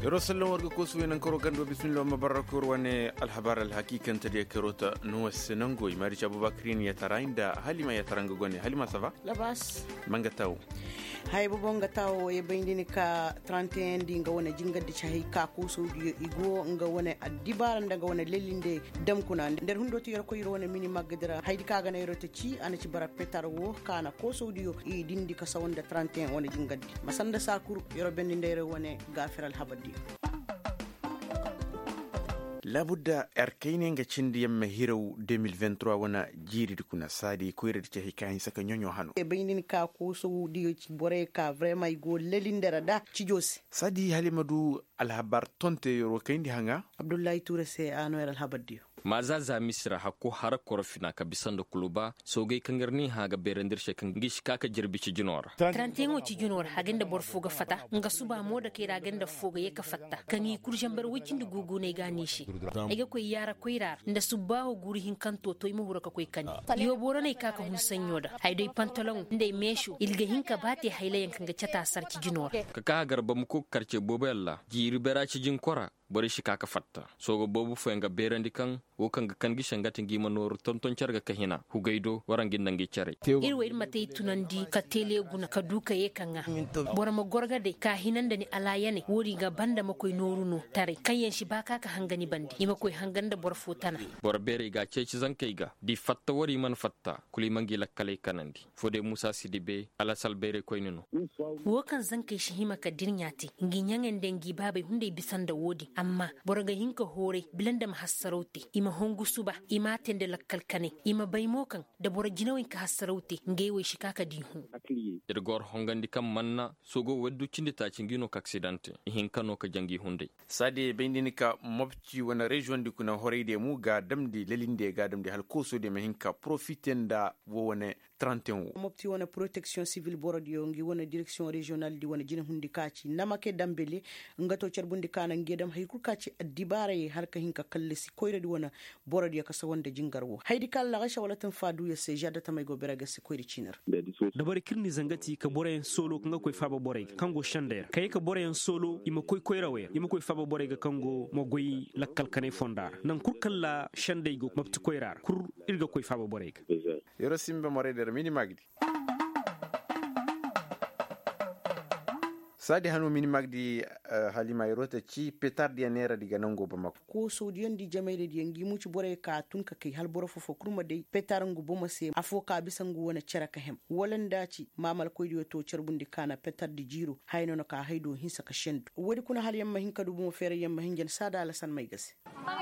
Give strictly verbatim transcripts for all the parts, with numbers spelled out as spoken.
يرسل ورق كوسوي ننكرو كندو بسم الله مبارك ورwane الحبار الحقيقة تدي كروتا نوس ننغوي ماريش أبو بكرين يتراين دا هل ما يترانغ غوني هل ما سافا لا باس مانغتاو hay bo bonga taw e bayndini ka trente et un di nga wona jingadi chahi ka ko so igo nga wona adibara ndaga wona lellinde damkuna nder hundo to yor ko yiro wona mini magdira haydi kaga na yoro to ci ana ci bara petar wo kana ko so diyo e dindi ka sawonda trente et un wona jingadi masanda sakuru yoro bendi ndere wona gafiral habadi labudda erkayne nga cindi yamma hiraw deux mille vingt-trois wana jiiri kuna sadi ko yirde ci hikayin saka nyonyo hanu e bayndini ka ko so diyo ci bore ka vraiment go lelindera da ci josi sadi halimadu alhabar tonte yoro kayndi hanga abdullahi touré se anoer alhabadi mazaza misra hakko har korofina ka bisando kuluba sogay kangarni haga berendir shekan gish kaka jirbi ci jinor trente et un ci jinor hagenda bor fuga fata nga suba moda kira ganda fuga yeka fatta kani kurjambar wicindi gugu ne gani shi ege koy yara koyrar nda subaho guri hin kanto to imu huraka koy kani yo borane kaka hun sanyoda haydo pantalon ndey meshu ilga hinka bate haylayan kanga chata sar ci jinor kaka garba muko karce bobella jiri bera ci jin kora bari shi kaka fatta sogo bobu fenga berandi kan wo kanga kan gishan gatin gima nor tonton charga kahina hugaido warangin nangi chare irwe irma tay tunandi ka tele guna ka duka ye kanga bora mo gorgade ka hinanda ni alayane wori ga banda makoy noruno tare kayen shi baka ka hangani bandi ima koy hanganda bor futana bor bere ga ceci zankaiga di fatta wori man fatta kuli mangi lakkale kanandi fode musa sidibe ala salbere koy nino wo kan zankai shi hima ka dirnyati nginyangen dengi babai hunde bisanda wodi amma borga hinka hore bilanda mahassarauti ima hongu suba ima tende lakkalkane ima baymokan da bora jinawin ka hassarauti ngewe shikaka dinhu irgor hongandi kam manna sogo weddu cindita cingino ka accidente hinka no ka jangi hunde sade bindini ka mobci wana region di kuna horede mu ga damdi lelinde ga damdi hal koso de mahinka profitenda wo wane trente et un mobti wana protection civile borodio ngi wana direction régionale di wana jina hundi kaci namake dambele ngato cerbundi kana ngedam hay kurkaci adibare har ka hinka kallesi koyre di wana borodio ka sawanda jingarwo haydi kala gasha wala tan fadu ya se jada tamay go beraga se koyri cinar da bari kirni zangati ka borayen solo kanga koy faba boray kango shander kay ka borayen solo ima koy koyrawe ima koy faba boray ga kango mo goyi lakkal kane fondar nan kurkalla shandey go mabti koyrar kur irga koy faba boray yoro simbe more der mini magdi sadi hanu mini magdi uh, halima yorota ci petardi nera diga nango bamako ko sodiyon di jamaire di ngi mu ci bore ka tun ka kai hal boro fofo kurma dai petarangu boma se afo ka bisangu wona cera ka hem wolan daci mamal ko di to cerbundi kana petardi jiro hayno no ka haydo hinsa ka shendu wodi kuna hal yamma hinka du mo fere yamma hingen sada ala san mai gase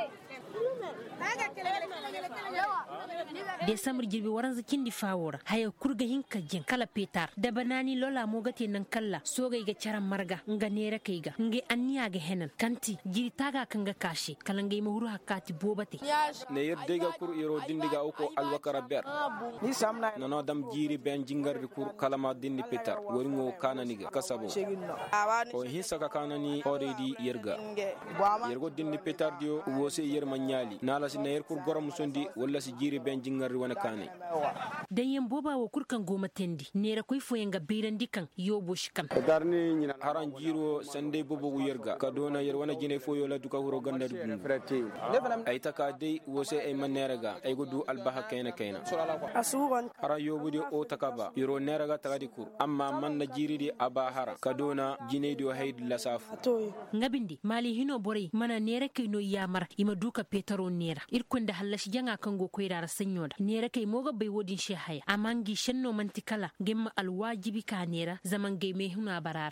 Desambre jirbi waran zakin di fawora haya kurga hinka jin kala petar da banani lola mogate nan kalla soga ga charan marga nga nera kaiga nge anniya ga henan kanti jiri taga kanga kashi kalangai mahuru hakati bobate ne yedde ga kur iro dindiga uko alwakara ber ni samna nono dam jiri ben jingar kur kalama dindi petar woringo kananiga kasabo ko hinsa ka kanani already yerga yergo dindi petar dio wose yerma nyali nala si ne yer kur gorom sondi wala si jiri ben jingar wana kane dan yan boba wa kurkan goma tendi nera koy foyenga beirandi kan yobo shikam darni nyina haran jiro sande bobo yerga kadona yer wana jine foyo la duka huro ganda du ay taka de wose ay maneraga ay godu albaha kayna kayna asuwan haran yobo de o takaba yiro neraga tagadi kur amma man na jiri di abahara kadona jine do hayd la safu ngabindi mali hino bore mana nera kay no yamar ima duka petaro nera irkonda hallashi janga kango koyra sanyoda nera kay moga bai wodin shi haya amangi shenno mantikala gemma alwajibi ka nera zaman game huna barara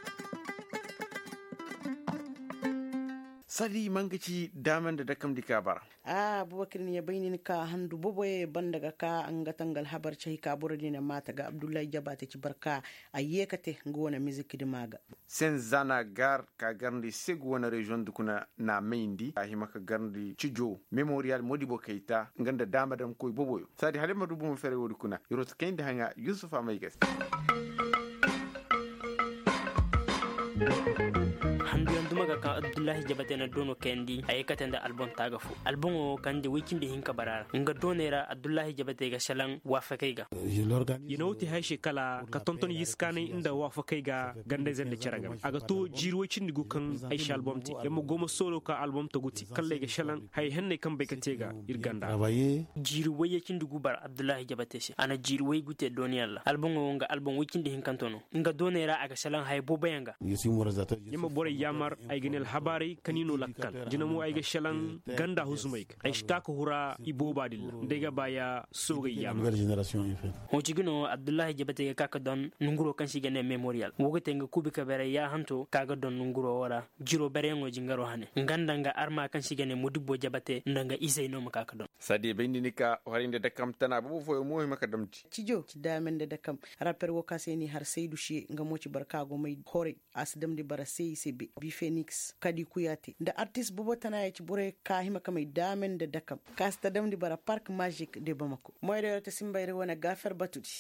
sadi mangaci daman da dakam dika bara ah abubakar ne ya bayani ka handu boboye bandaga ka an gatangal habar chai ka buradi na mata ga abdullahi jabata ci barka ayyekate ngona music dimaga sen zana gar ka garndi segu wona region dukuna na meindi a himaka garndi cijo memorial modibo keita nganda damadam koy boboyo sadi halema dubu mo fere wodi kuna yurot kende hanga yusuf amaygas handu yandumaga ka Abdullahi Jabate na dono kendi ayekatan da album tagafu album o kande wikinde hinka barara nga donera Abdullahi Jabate ga shalan wafakai ga yinauti haishe kala ka tonton yiskane inda wafakai ga gande zende charagam aga to jirwacin digu kan aisha album ti yamma goma solo ka album to guti kalle ga shalan hay henne kan bai katega irganda jirwaye kin digu bar Abdullahi Jabate shi ana jirway gute doniyalla album o nga album wikinde hinkantono nga donera aga shalan hay bobayanga yamma bore yamar ay genel habari kanino lakkal jinamu ay ga shalan ganda husmayk ay shtaka hura iboba dilla ndega baya soga yamar ho cigino Abdullahi Jabate ga kaka don nunguro kan sigene memorial wogote nga kubika bere ya hanto kaga don nunguro wara jiro bere ngo jingaro hane nganda nga arma kan sigene modibbo Jabate ndanga isay no makaka don sadi bindini ka warinde dakam tana babu fo mo maka damti cijo ci damen da dakam rapper wo kaseni har seydu shi nga mo ci barka go may hore asdam di bara sey sebe bi Phoenix kadi kuyate da artiste bobo tana ya ci bure ka hima kamay damen da dakam kasta dam di bara parc magique de Bamako moy de to simbayre wona gafer batudi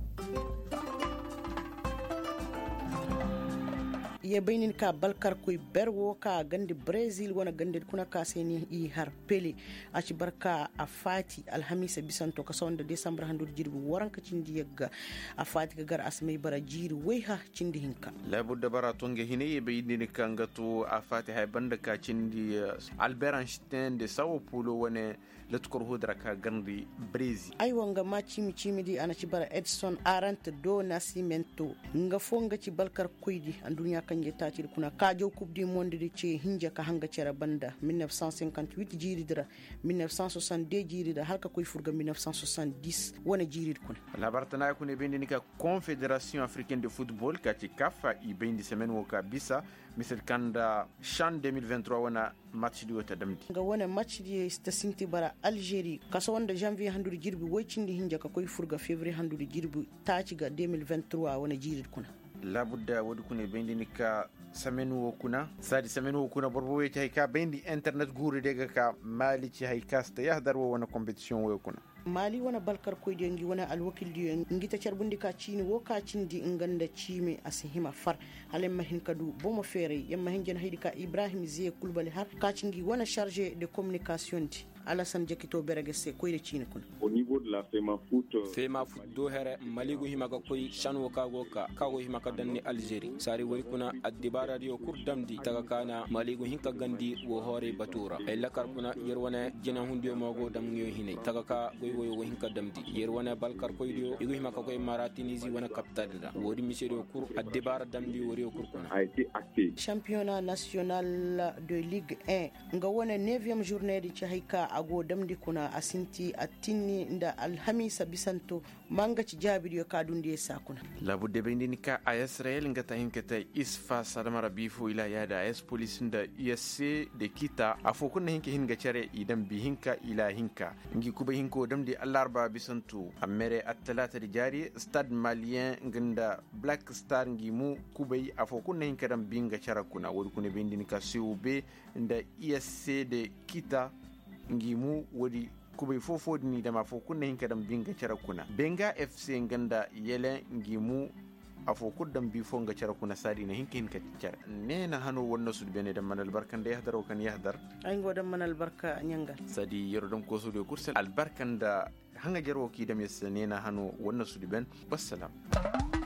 ya bainin ka balkar kuy berwo ka gandi Brazil wana gandi kuna ka seni i har pele a ci barka a fati alhamisa bisanto ka sonda December handur jirbi waranka cindi yagga a fati ka gar asmai bara jiri waiha cindi hinka labudda bara tonge hine ya bayini ka ngato a fati hay banda ka cindi Albert Einstein de Sao Paulo wane latkor hodra ka gandi Brazil ai wanga ma cimi cimi di ana ci bara Edson Arantes do Nascimento nga fonga ci balkar kuydi an duniya kan je tacir kuna kajo coupe du monde de ce hinja ka hanga cera banda mille neuf cent cinquante-huit jiri dira mille neuf cent soixante-deux jiri da halka koy furga mille neuf cent soixante-dix wona jiri kuna labartana ko ne bendi ka Confédération africaine de football ka ci kafa i bendi semaine wo ka bisa misal kanda CHAN deux mille vingt-trois wana match di wata damdi nga wona match di sta sinti bara Algérie kaso wanda janvier handu jirbi woycindi hinja ka koy furga février handu jirbi taci ga deux mille vingt-trois wona jiri kuna labudda wodi kune bendi ni ka samenu wo kuna sadi samenu wo kuna borbo we ci ka bendi internet guri daga ka mali ci hay kasta yahdar wo wana competition wo kuna mali wana balkar koyde ngi wana alwakil di ngita charbundi ka cini wo ka cindi nganda cime asihima far halem hin kadu bomo fere yamma hin jen haydi ka Ibrahim Ziye Kulbali har ka cingi wana chargé de communication ti Alassane Jakito Beragese koyde cini kun au niveau de la FEMAFOOT FEMAFOOT do here maligu himaka koy shanwo kago ka kago himaka danni Algérie sari wori kuna addibara dio kurdamdi taga kana maligu hinka gandi wo hore batura ay lakar kuna yerwana jina hundio mago dam ngiyo hine taga ka goy goy wo hinka damdi yerwana balkar koy dio igu himaka koy Maratinizi wana kaptadda wori misero kur addibara damdi wori kur kuna a été acté championnat national de Ligue un nga wona neuvième journée di chahika ago damdi kuna asinti atinni nda alhamisa bisanto manga ci jabiri yo kadundi sakuna labudde be ndini ka a Israel ngata hinkata isfa sadamara bifu ila yada es police nda I S C de kita afokun hinke hinga cere idan bi hinka ila hinka ngi kuba hinko damdi alarba bisanto amere at-talata di jari stade malien nganda Black Star ngi mu kubay afokun hinka dam binga cara kuna wodi kune be ndini ka C O B nda I S C de kita ngi mu wodi kubai fofo ni da mafokun na hinka dan binga cara kuna benga F C nganda yele ngi mu afokun dan bi fonga cara kuna sadi na hinka hinka cara ne na hano wannan su bene da manal barkan da yahdar kan yahdar ay ngodan manal barka nyanga sadi yorodon ko su de kursel albarkan da hanga jarwo ki da mes ne na hano wannan su ben wassalam